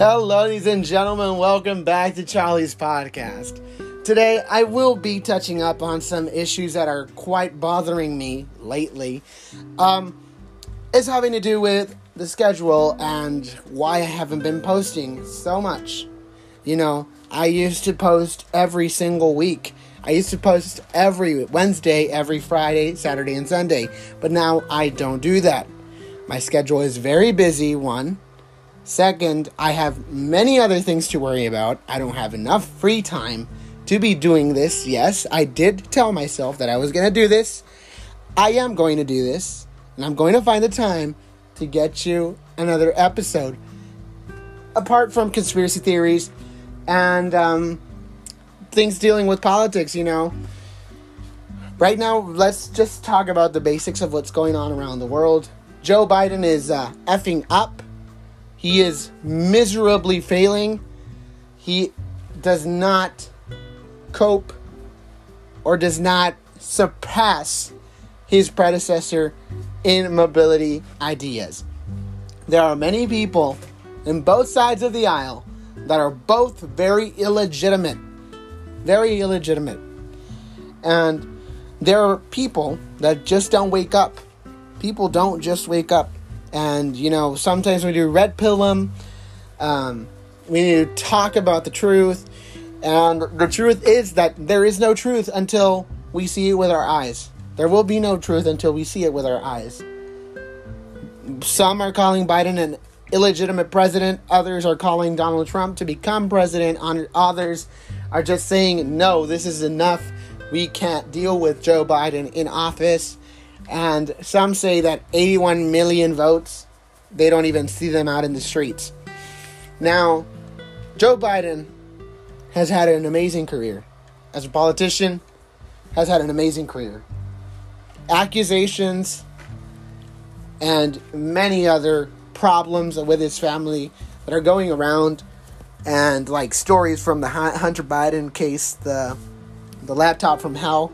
Hello, ladies and gentlemen. Welcome back to Charlie's Podcast. Today, I will be touching up on some issues that are quite bothering me lately. It's having to do with the schedule and why I haven't been posting so much. You know, I used to post every single week. I used to post every Wednesday, every Friday, Saturday, and Sunday. But now I don't do that. My schedule is very busy, one. Second, I have many other things to worry about. I don't have enough free time to be doing this. Yes, I did tell myself that I was going to do this. I am going to do this. And I'm going to find the time to get you another episode. Apart from conspiracy theories and things dealing with politics, you know. Right now, let's just talk about the basics of what's going on around the world. Joe Biden is effing up. He is miserably failing. He does not cope or does not surpass his predecessor in mobility ideas. There are many people in both sides of the aisle that are both very illegitimate. Very illegitimate. And there are people that just don't wake up. People don't just wake up. And, you know, sometimes we do red pill them. We need to talk about the truth. And the truth is that there is no truth until we see it with our eyes. There will be no truth until we see it with our eyes. Some are calling Biden an illegitimate president. Others are calling Donald Trump to become president. Others are just saying, no, this is enough. We can't deal with Joe Biden in office. And some say that 81 million votes, they don't even see them out in the streets. Now, Joe Biden has had an amazing career. As a politician, has had an amazing career. Accusations and many other problems with his family that are going around. And like stories from the Hunter Biden case, the laptop from hell.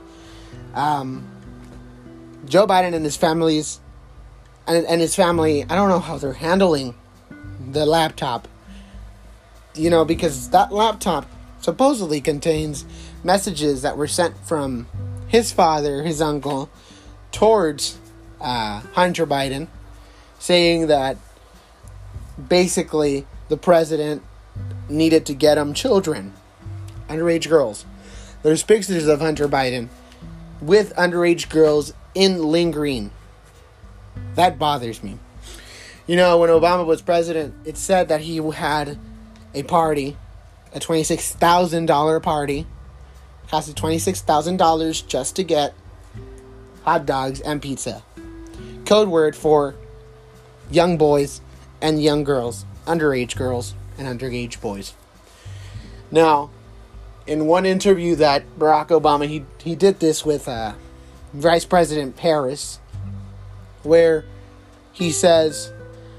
Joe Biden and his families, and his family, I don't know how they're handling the laptop. You know, because that laptop supposedly contains messages that were sent from his father, his uncle, towards Hunter Biden, saying that basically the president needed to get him children, underage girls. There's pictures of Hunter Biden with underage girls in lingering. That bothers me. You know, when Obama was president, it said that he had a party, a $26,000 party. Costed $26,000 just to get hot dogs and pizza. Code word for young boys and young girls, underage girls and underage boys. Now, in one interview that Barack Obama, he did this with Vice President Harris, where he says,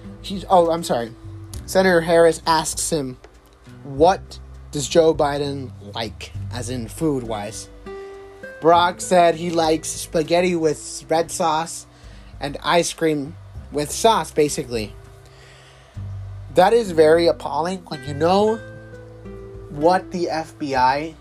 Senator Harris asks him, what does Joe Biden like, as in food-wise? Barack said he likes spaghetti with red sauce and ice cream with sauce, basically. That is very appalling when you know what the FBI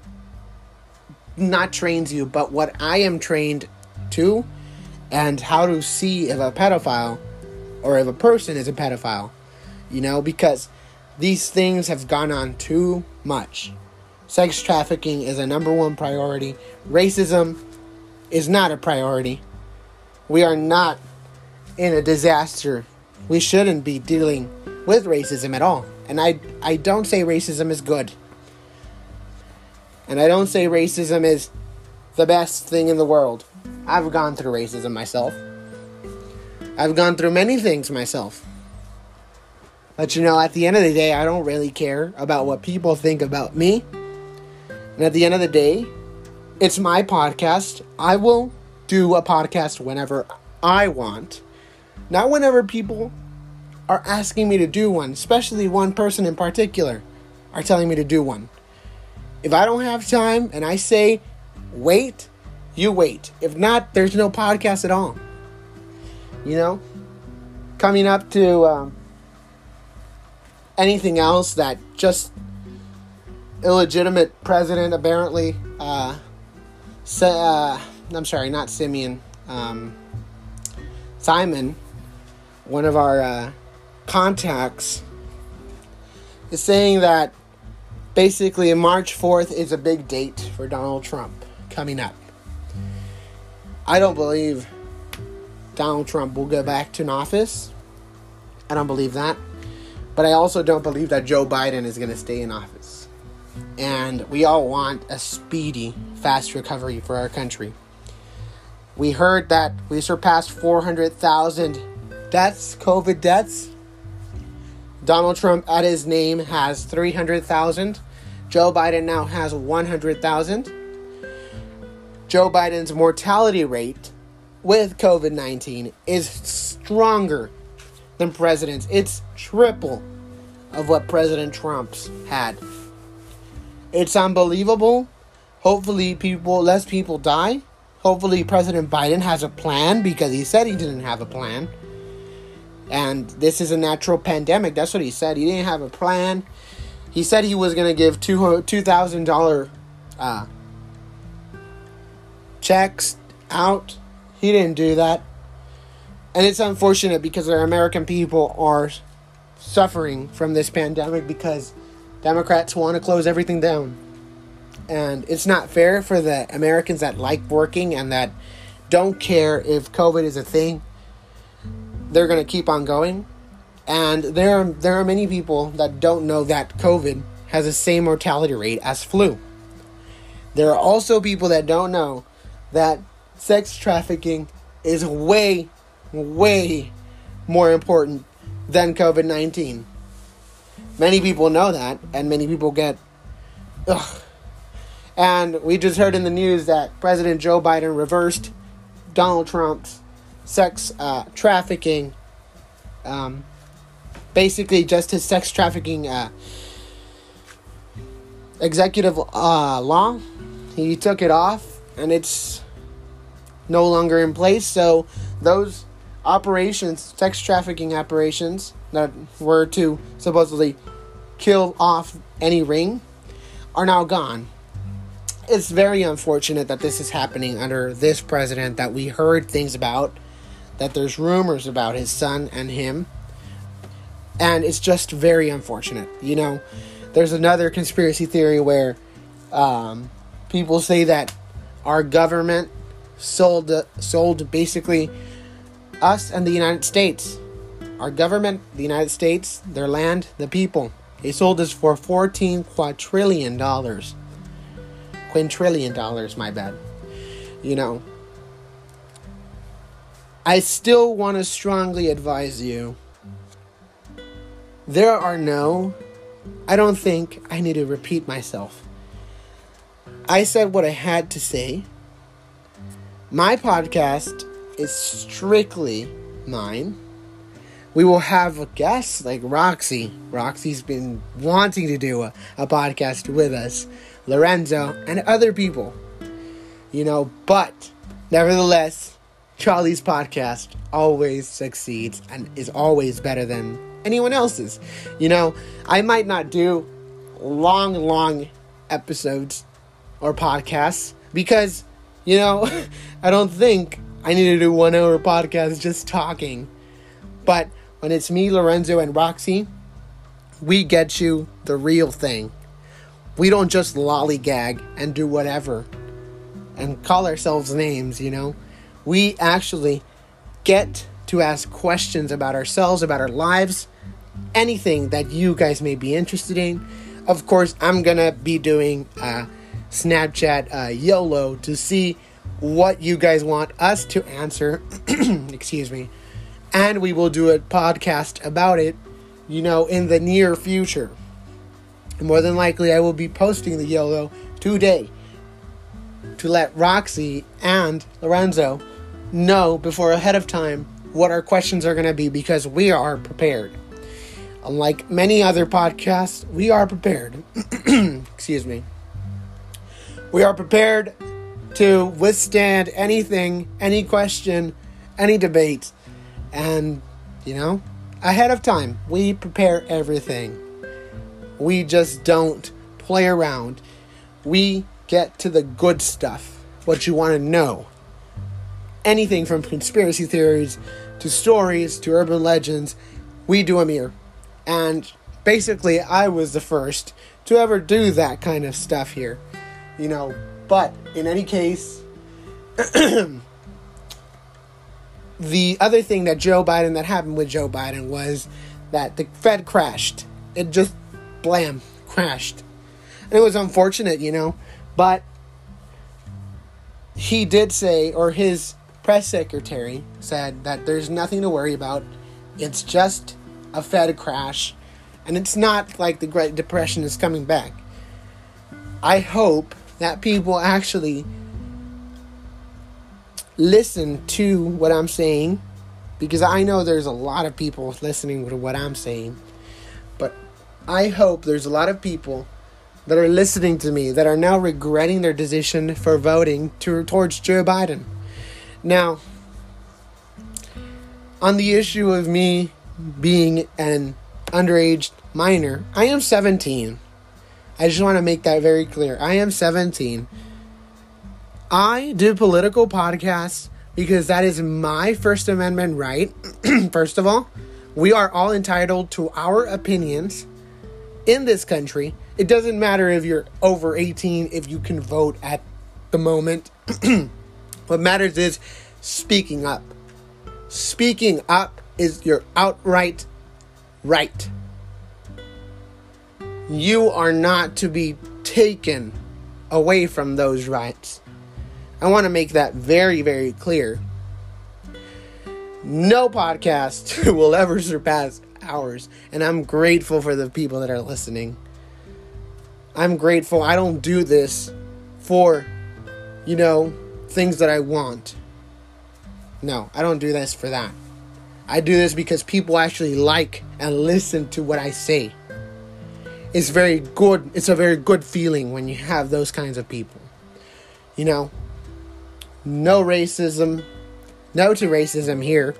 not trains you, but what I am trained to, and how to see if a pedophile or if a person is a pedophile, you know, because these things have gone on too much. Sex trafficking is a number one priority. Racism is not a priority. We are not in a disaster. We shouldn't be dealing with racism at all. And I don't say racism is good. And I don't say racism is the best thing in the world. I've gone through racism myself. I've gone through many things myself. But you know, at the end of the day, I don't really care about what people think about me. And at the end of the day, it's my podcast. I will do a podcast whenever I want. Not whenever people are asking me to do one, especially one person in particular are telling me to do one. If I don't have time and I say, wait, you wait. If not, there's no podcast at all. You know? Coming up to anything else that just illegitimate president apparently, I'm sorry, not Simeon, Simon, one of our contacts, is saying that basically March 4th is a big date for Donald Trump coming up. I don't believe Donald Trump will go back to an office. I don't believe that. But I also don't believe that Joe Biden is going to stay in office. And we all want a speedy, fast recovery for our country. We heard that we surpassed 400,000 deaths, COVID deaths. Donald Trump at his name has 300,000. Joe Biden now has 100,000. Joe Biden's mortality rate with COVID-19 is stronger than President's. It's triple of what President Trump's had. It's unbelievable. Hopefully less people die. Hopefully President Biden has a plan, because he said he didn't have a plan. And this is a natural pandemic. That's what he said. He didn't have a plan. He said he was going to give $2,000 checks out. He didn't do that. And it's unfortunate because our American people are suffering from this pandemic because Democrats want to close everything down. And it's not fair for the Americans that like working and that don't care if COVID is a thing. They're going to keep on going. And there are many people that don't know that COVID has the same mortality rate as flu. There are also people that don't know that sex trafficking is way, way more important than COVID-19. Many people know that, and many people get, ugh. And we just heard in the news that President Joe Biden reversed Donald Trump's sex trafficking, basically just his sex trafficking executive law. He took it off, and it's no longer in place. So those operations, sex trafficking operations that were to supposedly kill off any ring, are now gone. It's very unfortunate that this is happening under this president that we heard things about, that there's rumors about his son and him. And it's just very unfortunate. You know, there's another conspiracy theory where people say that our government sold basically us and the United States. Our government, the United States, their land, the people. They sold us for $14 quadrillion. Quintillion, my bad. You know, I still want to strongly advise you. I don't think I need to repeat myself. I said what I had to say. My podcast is strictly mine. We will have a guest like Roxy. Roxy's been wanting to do a podcast with us. Lorenzo and other people. You know, but nevertheless, Charlie's podcast always succeeds and is always better than anyone else's. You know, I might not do long episodes or podcasts because, you know, I don't think I need to do 1 hour podcast just talking. But when it's me, Lorenzo, and Roxy, we get you the real thing. We don't just lollygag and do whatever and call ourselves names, you know. We actually get to ask questions about ourselves, about our lives, anything that you guys may be interested in. Of course, I'm going to be doing Snapchat YOLO to see what you guys want us to answer. Excuse me. And we will do a podcast about it, you know, in the near future. More than likely, I will be posting the YOLO today to let Roxy and Lorenzo know before ahead of time what our questions are going to be, because we are prepared. Unlike many other podcasts, we are prepared. Excuse me. We are prepared to withstand anything, any question, any debate. And, you know, ahead of time, we prepare everything. We just don't play around. We get to the good stuff, what you want to know. Anything from conspiracy theories to stories to urban legends, we do them here. And basically, I was the first to ever do that kind of stuff here. But in any case, the other thing that happened with Joe Biden was that the Fed crashed. It just, blam, crashed. And it was unfortunate, but he did say, or his press secretary said, that there's nothing to worry about. It's just a Fed crash. And it's not like the Great Depression is coming back. I hope that people actually listen to what I'm saying, because I know there's a lot of people listening to what I'm saying. But I hope there's a lot of people that are listening to me that are now regretting their decision for voting towards Joe Biden. Now, on the issue of me being an underage minor, I am 17. I just want to make that very clear. I am 17. I do political podcasts because that is my First Amendment right. First of all, we are all entitled to our opinions in this country. It doesn't matter if you're over 18, if you can vote at the moment. What matters is speaking up. Speaking up is your outright right. You are not to be taken away from those rights. I want to make that very, very clear. No podcast will ever surpass ours. And I'm grateful for the people that are listening. I'm grateful. I don't do this for, things that I want. No, I don't do this for that. I do this because people actually like and listen to what I say. It's very good. It's a very good feeling when you have those kinds of people. No racism. No to racism here.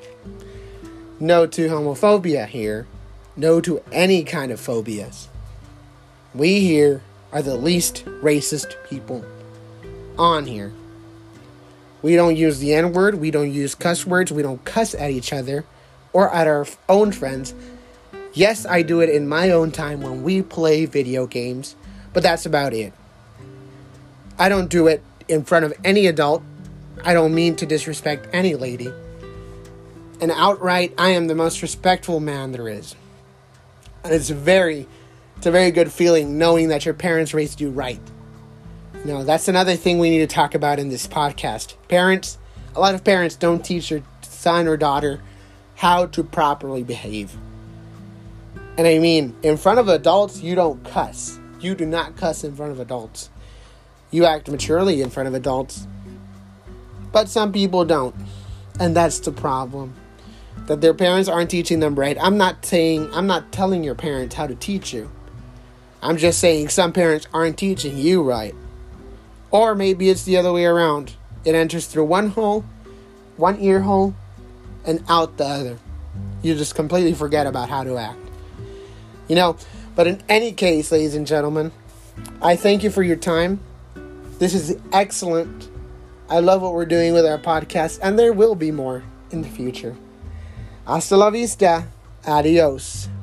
No to homophobia here. No to any kind of phobias. We here are the least racist people on here. We don't use the N-word. We don't use cuss words. We don't cuss at each other or at our own friends. Yes, I do it in my own time when we play video games, but that's about it. I don't do it in front of any adult. I don't mean to disrespect any lady. And outright, I am the most respectful man there is. And it's a very good feeling knowing that your parents raised you right. That's another thing we need to talk about in this podcast. Parents, a lot of parents don't teach their son or daughter how to properly behave. And I mean, in front of adults, you don't cuss. You do not cuss in front of adults. You act maturely in front of adults. But some people don't. And that's the problem. That their parents aren't teaching them right. I'm not telling your parents how to teach you. I'm just saying some parents aren't teaching you right. Or maybe it's the other way around. It enters through one ear hole, and out the other. You just completely forget about how to act. But in any case, ladies and gentlemen, I thank you for your time. This is excellent. I love what we're doing with our podcast, and there will be more in the future. Hasta la vista. Adios.